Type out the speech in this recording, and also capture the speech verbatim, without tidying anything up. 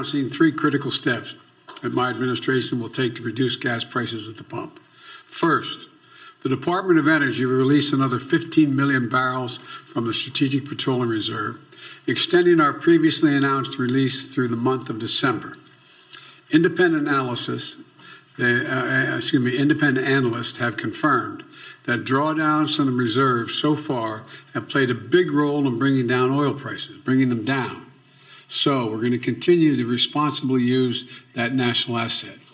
announcing three critical steps that my administration will take to reduce gas prices at the pump. First, the Department of Energy will release another fifteen million barrels from the Strategic Petroleum Reserve, extending our previously announced release through the month of December. Independent analysis, uh, uh, excuse me, independent analysts have confirmed that drawdowns from the reserve so far have played a big role in bringing down oil prices, bringing them down. So we're going to continue to responsibly use that national asset.